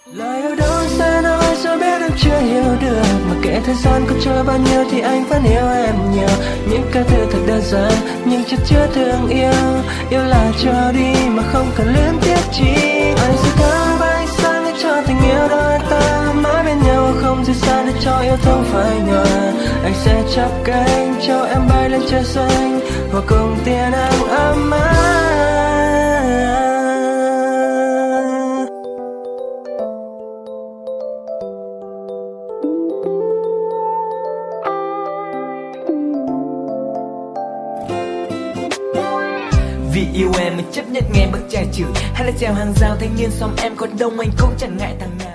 Lời yêu đâu xa nào ai sao biết em chưa hiểu được. Mà kể thời gian có trôi bao nhiêu thì anh vẫn yêu em nhiều. Những ca từ thật đơn giản nhưng chất chứa thương yêu. Yêu là cho đi mà không cần luyến tiếc chi. Anh sẽ thơ và ánh sáng để cho tình yêu đôi ta mãi bên nhau, không rời xa để cho yêu thương phai nhòa. Anh sẽ chắp cánh cho em bay lên trời xanh và cùng tia nắng ấm áp. Vì yêu em mình chấp nhận nghe bậc trai chửi, hay là trèo hàng rào thanh niên xóm em có đông anh cũng chẳng ngại thằng nào.